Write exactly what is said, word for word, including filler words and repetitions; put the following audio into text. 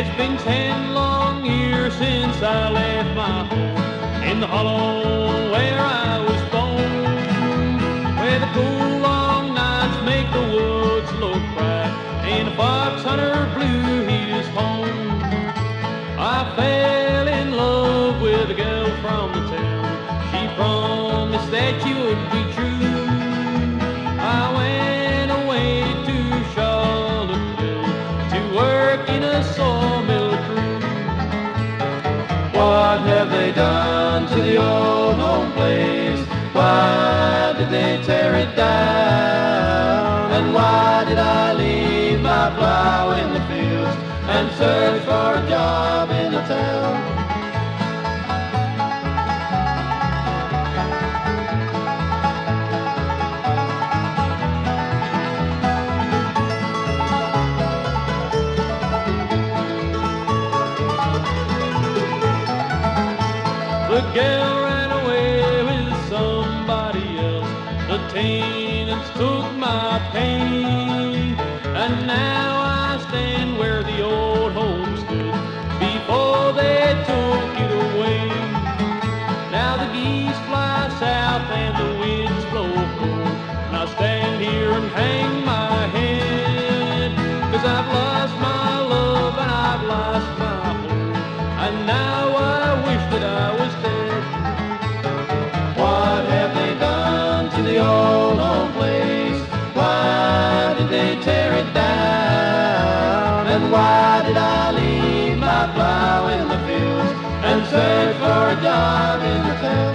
It's been ten long years since I left my home in the hollow where I was born, where the cool long nights make the woods look bright and a fox hunter blew his horn. I fell in love with a girl from the town. She promised that she would be true. I went away to Charlottesville to work in a sawmill crew. What have they done to the old home place? Why did they tear it down? And why did I leave my plow in the fields and search for a job in the town? The girl ran away with somebody else. The tenants took my pain, and now I stand where the old home stood before they took it away. Now the geese fly south and the winds blow cold, and I stand here and hang my head, 'cause I've lost my love and I've lost my home, and now I wish that I was dead. What have they done to the old home place? Why did they tear it down? And why did I leave my plow in the fields and search for a job in the town?